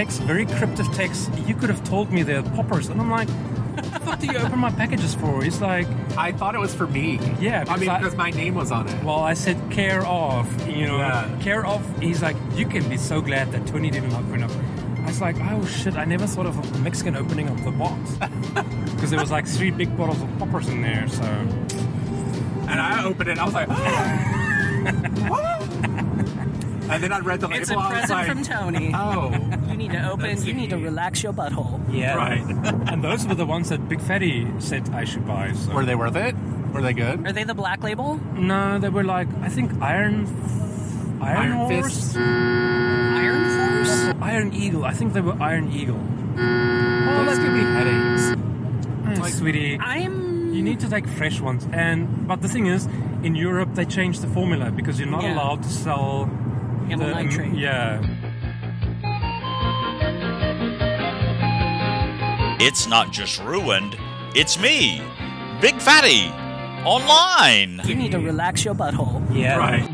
text, very cryptic text. You could have told me they're poppers. And I'm like, what the fuck do you open my packages for? He's like, I thought it was for me. Yeah, because my name was on it. well, I said care of, care of. He's like, you can be so glad that Tony didn't open up. I was like, oh shit, I never thought of a Mexican opening up the box. Because there was like 3 big bottles of poppers in there, so. And I opened it, I was like, what? And then I read the label. It's a I was present like, from Tony. Oh. You need to open. You need to relax your butthole. Yeah. Right. And those were the ones that Big Fatty said I should buy. So. Were they worth it? Were they good? Are they the black label? No, they were like, I think Iron Horse? Fist? Iron Force? Iron Eagle. I think they were Iron Eagle. Well, that's gonna be headaches. Sweetie. You need to take fresh ones. But the thing is, in Europe, they changed the formula because you're not allowed to sell Amyl nitrate. Yeah. It's not just ruined, it's me, Big Fatty, online. You need to relax your butthole. Yeah. Right.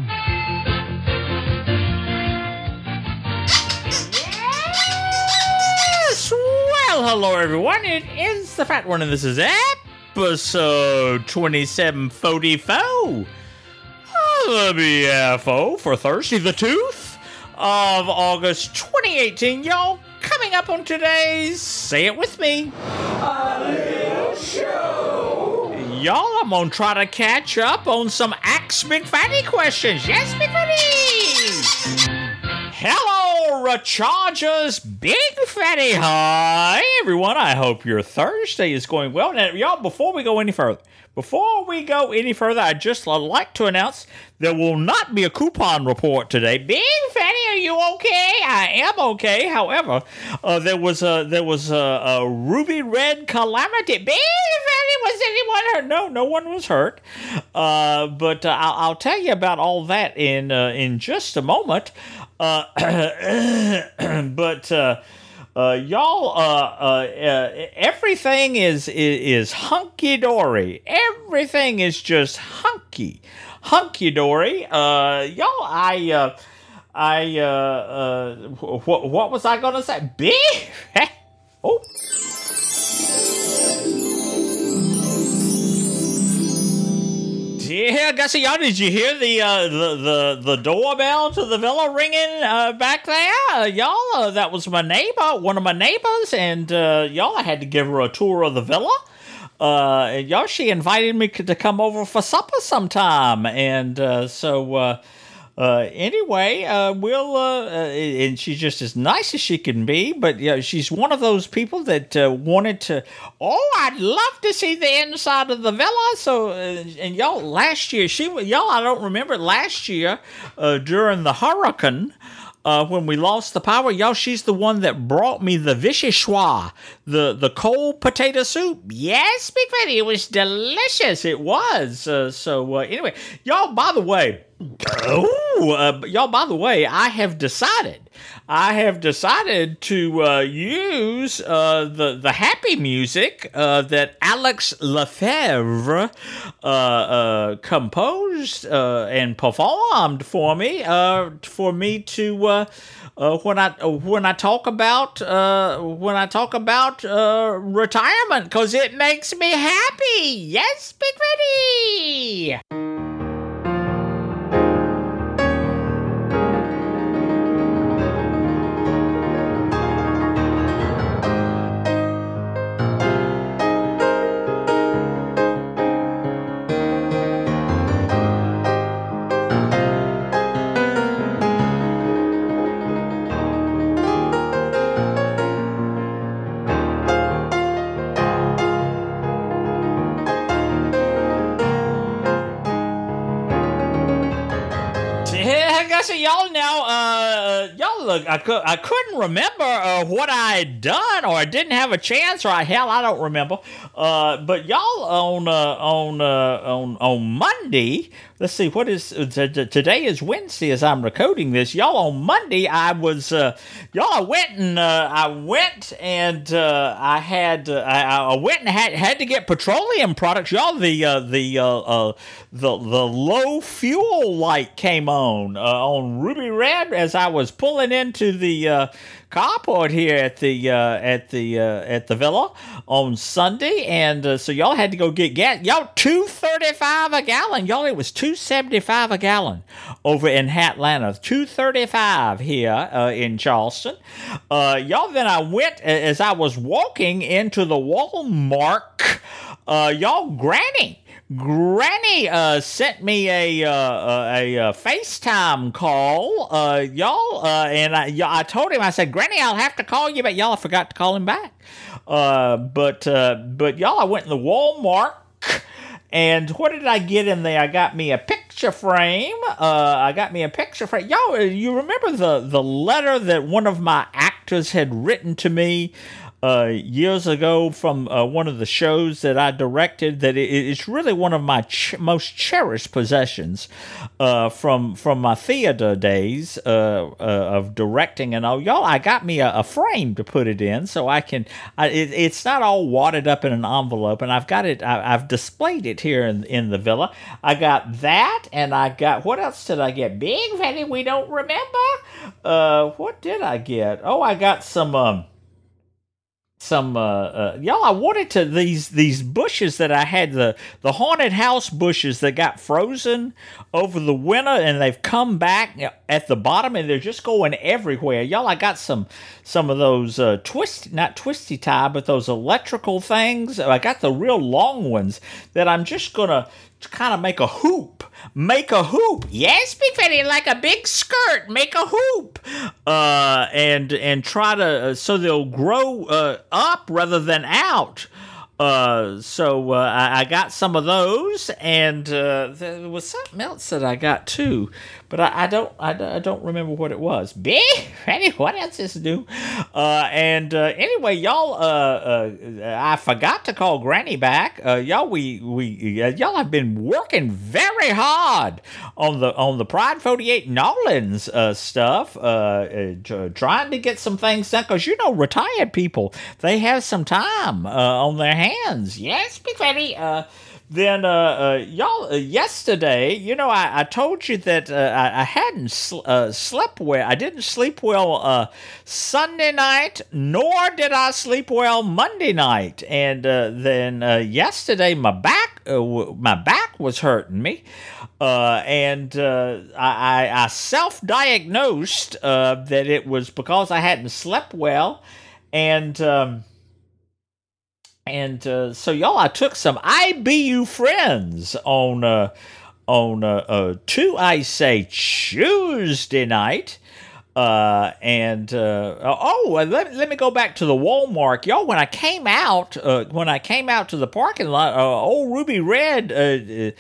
Yes! Well, hello everyone, it is the Fat One, and this is episode 2744 of the BFO for Thursday the 2th of August 2018. Y'all, coming up on today's Say It With Me, a little show. Y'all, I'm gonna try to catch up on some Axe Big Fatty questions. Yes, Big Fatty! Hello, Rechargers, Big Fatty. Hi, everyone. I hope your Thursday is going well. Now, y'all, before we go any further, I'd just like to announce there will not be a coupon report today. Big Fatty, are you okay? I am okay. However, there was a ruby red calamity. Big Fatty, was anyone hurt? No one was hurt. But I'll tell you about all that in just a moment. Y'all, everything is hunky dory. Everything is just hunky dory. Y'all, what was I gonna say? Oh. Yeah, Gussie, y'all, did you hear the doorbell to the villa ringing back there? Y'all, that was my neighbor, one of my neighbors, and y'all, I had to give her a tour of the villa. Y'all, she invited me to come over for supper sometime, and anyway, and she's just as nice as she can be, but she's one of those people that wanted to, I'd love to see the inside of the villa. So, and y'all, last year, I don't remember last year, during the hurricane, when we lost the power, y'all, she's the one that brought me the vichyssoise, the cold potato soup. Yes, Big Fatty, it was delicious. It was. Anyway, y'all, by the way, I have decided to use the happy music that Alex Lefebvre composed and performed for me to when I talk about retirement, because it makes me happy. Yes, Big Fatty. Look, I couldn't remember what I had done, or I didn't have a chance, or I don't remember. But y'all, on Monday, let's see, what is today is Wednesday as I'm recording this. Y'all, on Monday I was I went and I went and had to get petroleum products. Y'all, the low fuel light came on Ruby Red as I was pulling into the carport here at the villa on Sunday, and so y'all had to go get gas. Y'all, $2.35 a gallon. Y'all, it was $2.75 a gallon over in Atlanta. $2.35 here in Charleston. Y'all, then I went as I was walking into the Walmart. Y'all, Granny sent me a FaceTime call, y'all, and I told him, I said, Granny, I'll have to call you, but y'all, I forgot to call him back. But y'all, I went in the Walmart, and what did I get in there? I got me a picture frame. Y'all, you remember the letter that one of my actors had written to me years ago from one of the shows that I directed, that it's really one of my most cherished possessions from my theater days of directing and all. Y'all, I got me a frame to put it in so I can, it's not all wadded up in an envelope, and I've got it, I've displayed it here in the villa. I got that, and I got, what else did I get? Big Fatty, we don't remember. What did I get? Oh, I got some y'all, I wanted to these bushes that I had, the haunted house bushes that got frozen over the winter, and they've come back at the bottom, and they're just going everywhere. Y'all, I got some of those not twisty tie, but those electrical things. I got the real long ones that I'm just gonna kind of make a hoop. Yes, Big Fatty, like a big skirt. Make a hoop. And try to, so they'll grow up rather than out. So I got some of those, and there was something else that I got too, but I don't remember what it was. Big Fatty, what else is new? Anyway, y'all, I forgot to call Granny back. Y'all, y'all have been working very hard on the Pride 48 Nolans stuff, trying to get some things done, because retired people, they have some time on their hands. Yes, Big Fatty. Then, y'all, yesterday, I told you that I hadn't slept well. I didn't sleep well Sunday night, nor did I sleep well Monday night. And then yesterday, my back was hurting me. And I self-diagnosed that it was because I hadn't slept well. And so, y'all, I took some IBU friends on Tuesday night. Let me go back to the Walmart, y'all. When I came out to the parking lot, old Ruby Red, it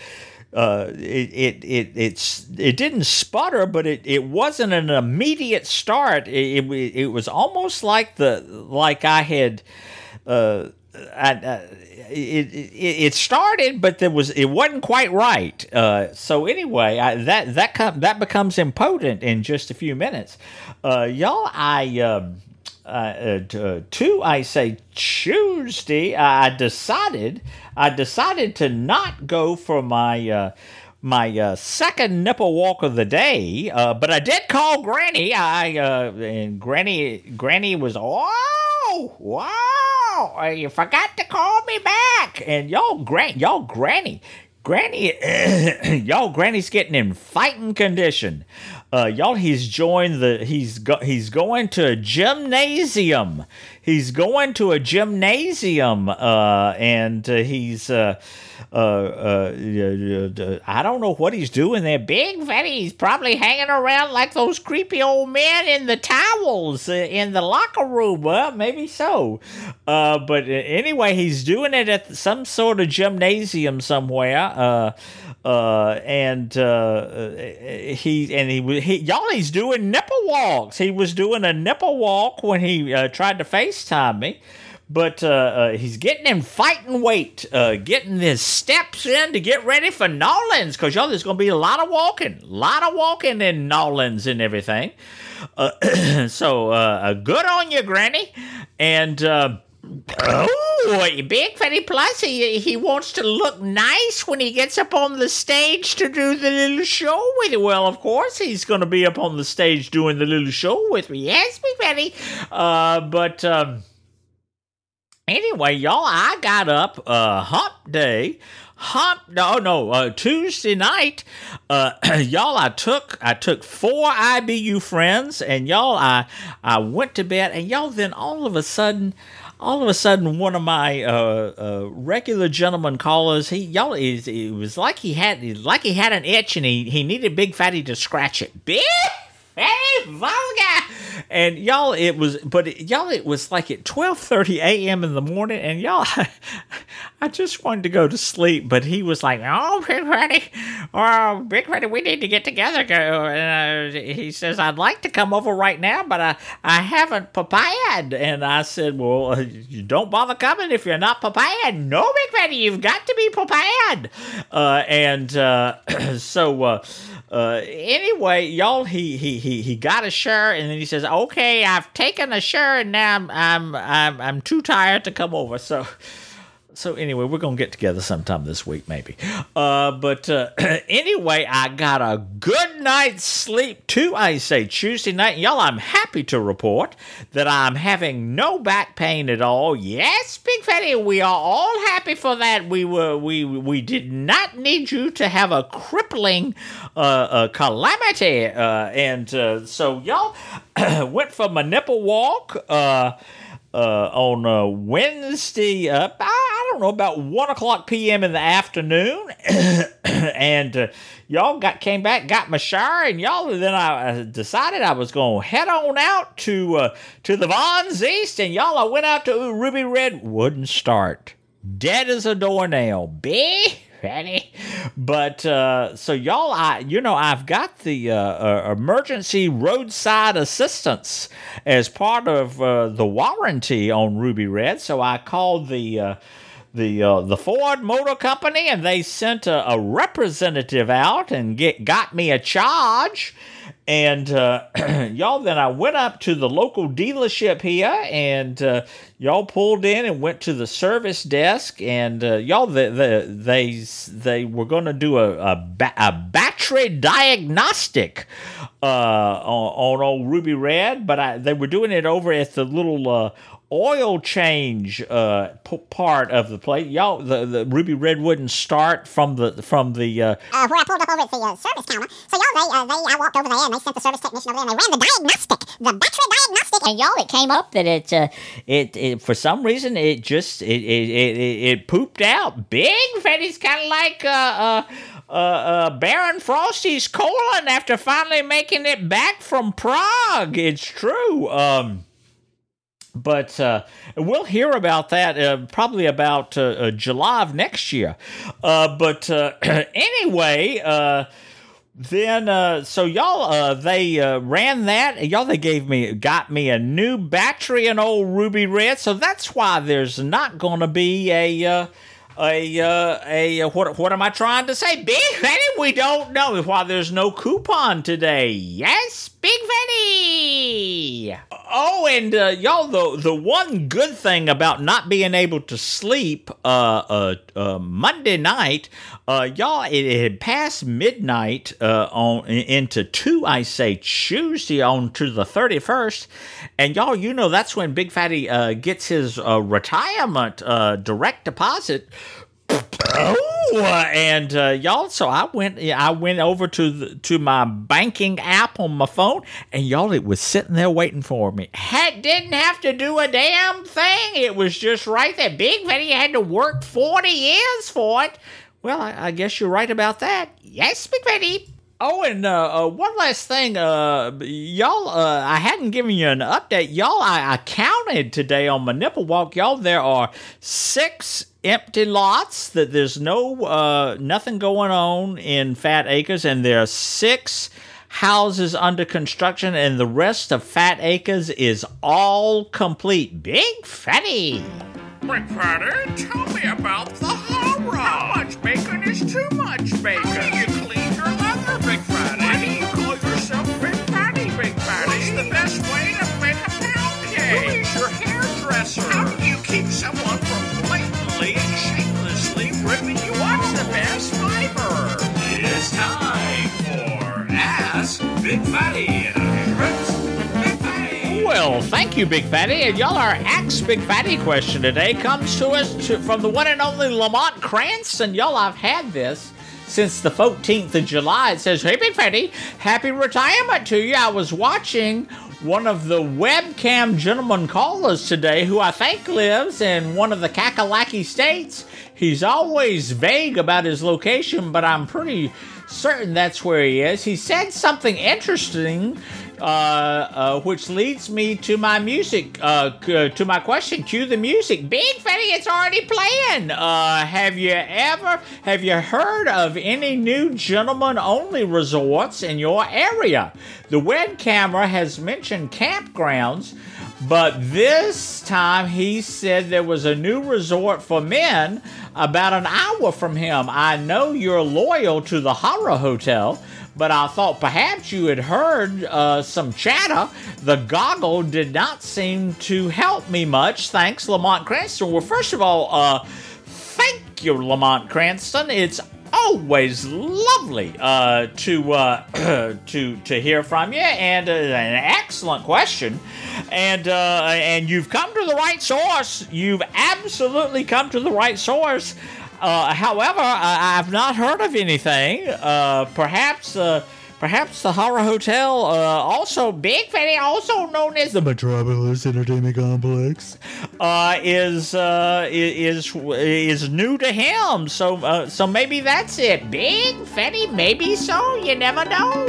didn't sputter, but it wasn't an immediate start. It was almost like I had. It started, but it wasn't quite right. So anyway, that becomes impotent in just a few minutes. Y'all, Tuesday, I decided to not go for my second nipple walk of the day, but I did call Granny. And Granny was, oh, wow. You forgot to call me back. And Granny's getting in fighting condition. Y'all, he's going to a gymnasium. He's going to a gymnasium, and he's I don't know what he's doing there. Big Fatty, he's probably hanging around like those creepy old men in the towels in the locker room. Well, maybe so. But anyway, he's doing it at some sort of gymnasium somewhere. He's doing nipple walks. He was doing a nipple walk when he tried to FaceTime me. But he's getting in fighting weight, getting his steps in to get ready for Nolans, because y'all, there's going to be a lot of walking in Nolans and everything. So good on you, Granny. And Big Fatty Plus, he wants to look nice when he gets up on the stage to do the little show with you. Well, of course, he's going to be up on the stage doing the little show with me. Yes, Big Fatty. Anyway, y'all, I got up Tuesday night. Y'all, I took 4 IBU friends, and y'all, I went to bed, and y'all, then all of a sudden, one of my regular gentleman callers, it was like he had an itch, and he needed Big Fatty to scratch it. Big Fatty Vulgar. And y'all, it was like at 12:30 a.m. in the morning, and y'all, I just wanted to go to sleep, but he was like, "Oh, Big Fatty, we need to get together." And he says, "I'd like to come over right now, but I haven't papaya'd." And I said, "Well, you don't bother coming if you're not papaya'd." "No, Big Fatty, you've got to be papaya'd." Anyway, y'all, he got a shirt, and then he says, "Okay, I've taken a shirt, and now I'm too tired to come over." So anyway, we're going to get together sometime this week, maybe. Anyway, I got a good night's sleep, too, I say, Tuesday night. Y'all, I'm happy to report that I'm having no back pain at all. Yes, Big Fatty, we are all happy for that. We did not need you to have a crippling calamity. So y'all went for my nipple walk on Wednesday, I don't know, about 1:00 p.m. in the afternoon, and y'all came back, got my shower, and y'all, then I decided I was going to head on out to the Vons East, and y'all, I went out to Ruby Red, wouldn't start, dead as a doornail, Fatty. But so y'all, I've got the emergency roadside assistance as part of the warranty on Ruby Red. So I called the Ford Motor Company, and they sent a representative out and got me a charge. And y'all, then I went up to the local dealership here, and y'all pulled in and went to the service desk, and y'all, they were going to do a battery diagnostic on old Ruby Red, but they were doing it over at the little oil change part of the place. Y'all, the Ruby Red wouldn't start from the where I pulled up over at the service counter. So y'all, I walked over there, and they sent the service technician over there, and they ran the battery diagnostic, and y'all, it came up that it for some reason it pooped out. Big Fatty's kind of like Baron Frosty's colon after finally making it back from Prague. It's true. But we'll hear about that probably about July of next year. Anyway, then so y'all, they ran that. Y'all, they got me a new battery in old Ruby Red. So that's why there's not going to be what am I trying to say? Big Fatty, we don't know why there's no coupon today. Yes, Big Fatty. Oh, and y'all, the one good thing about not being able to sleep Monday night, y'all, it had passed midnight into Tuesday on to the 31st, and y'all, that's when Big Fatty gets his retirement direct deposit. And y'all, so I went over to my banking app on my phone, and y'all, it was sitting there waiting for me. Didn't have to do a damn thing. It was just right there. Big Fatty had to work 40 years for it. Well, I guess you're right about that. Yes, Big Fatty. Oh, and one last thing, y'all, I hadn't given you an update. Y'all, I counted today on my nipple walk. Y'all, there are 6 empty lots, that there's nothing going on in Fat Acres, and there are 6 houses under construction, and the rest of Fat Acres is all complete. Big Fatty. Big Fatty, tell me about the horror. How much bacon is too much bacon? How do you clean your leather, Big Fatty? Why do you call yourself Big Fatty, Big Fatty? What's the best way to make a pound cake? Who is your hairdresser? How do you keep someone from blatantly and shamelessly ripping you off? What's the best fiber? It's time for Ask Big Fatty. Well, thank you, Big Fatty. And y'all, our Axe Big Fatty question today comes to us from the one and only Lamont Cranston. Y'all, I've had this since the 14th of July. It says, "Hey, Big Fatty, happy retirement to you. I was watching one of the webcam gentleman callers today who I think lives in one of the Kakalaki states. He's always vague about his location, but I'm pretty certain that's where he is. He said something interesting, which leads me to my music, to my question. Cue the music. Big Fatty, it's already playing. Have you heard of any new gentleman-only resorts in your area? The web camera has mentioned campgrounds, but this time he said there was a new resort for men about an hour from him. I know you're loyal to the Horror Hotel, but I thought perhaps you had heard some chatter. The goggle did not seem to help me much. Thanks, Lamont Cranston." Well, first of all, thank you, Lamont Cranston. It's always lovely to hear from you, and an excellent question. And you've come to the right source. You've absolutely come to the right source. However, I've not heard of anything. Perhaps the Horror Hotel, also Big Fatty, also known as the Metropolis Entertainment Complex, is new to him. So maybe that's it. Big Fatty, maybe so. You never know.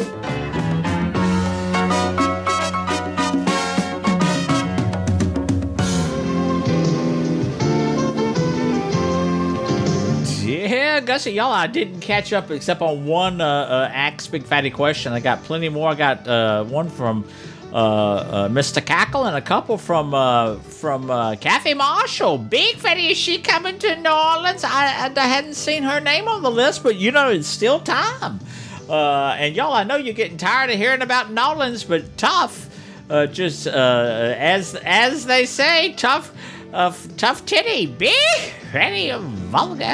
Yeah, Gussie, y'all, I didn't catch up except on one Axe Big Fatty question. I got plenty more. I got one from Mr. Cackle and a couple from Kathy Marshall. Big Fatty, is she coming to New Orleans? I hadn't seen her name on the list, but you know, it's still time. And y'all, I know you're getting tired of hearing about New Orleans, but tough. Just as they say, tough titty, big, pretty, vulgar,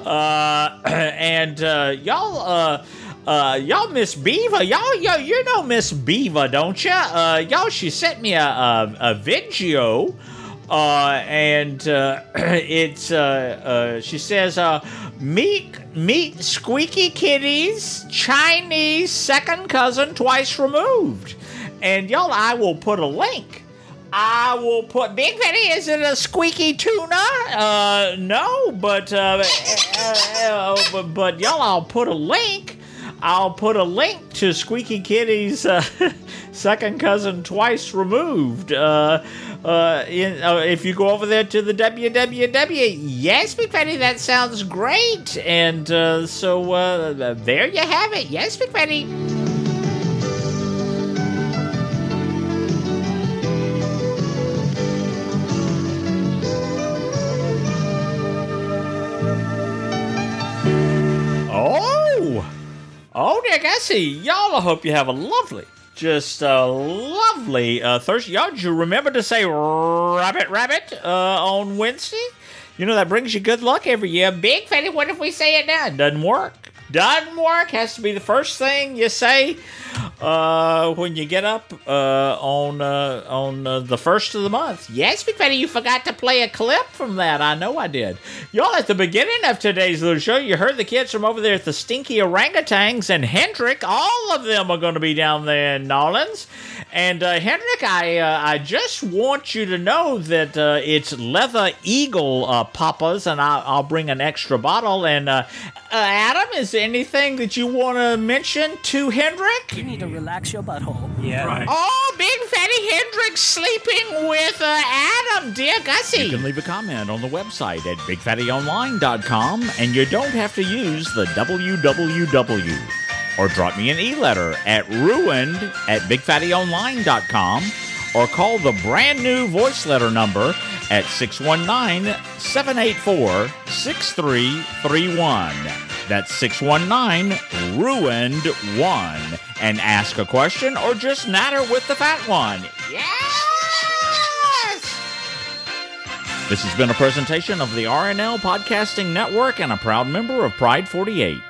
and y'all Miss Beaver, y'all you know Miss Beaver, don't ya? Y'all, she sent me a video, and it's she says meet Squeaky Kitty's Chinese second cousin twice removed, and y'all, I will put a link. Big Fatty, is it a squeaky tuna? No, but y'all, I'll put a link. I'll put a link to Squeaky Kitty's second cousin twice removed. If you go over there to the www. Yes, Big Fatty, that sounds great. And so there you have it. Yes, Big Fatty. Oh, Nick, I see. Y'all, I hope you have a lovely Thursday. Y'all, did you remember to say rabbit on Wednesday? You know, that brings you good luck every year. Big Fatty, what if we say it now? It doesn't work. Doesn't work. Has to be the first thing you say when you get up on the first of the month. Yes, Big Fatty, you forgot to play a clip from that. I know I did. Y'all, at the beginning of today's little show, you heard the kids from over there at the Stinky Orangutans and Hendrick. All of them are going to be down there in Nolans. And Hendrick, I just want you to know that it's Leather Eagle Papas, and I'll bring an extra bottle. And Adam, is there anything that you want to mention to Hendrick? You need to relax your butthole. Yeah. Right. Oh, Big Fatty Hendrick sleeping with Adam, dear Gussie. You can leave a comment on the website at bigfattyonline.com, and you don't have to use the www. or drop me an e-letter at ruined@bigfattyonline.com, or call the brand new voice letter number at 619-784-6331. That's 619-RUINED-1. And ask a question or just natter with the fat one. Yes! This has been a presentation of the RNL Podcasting Network and a proud member of Pride 48.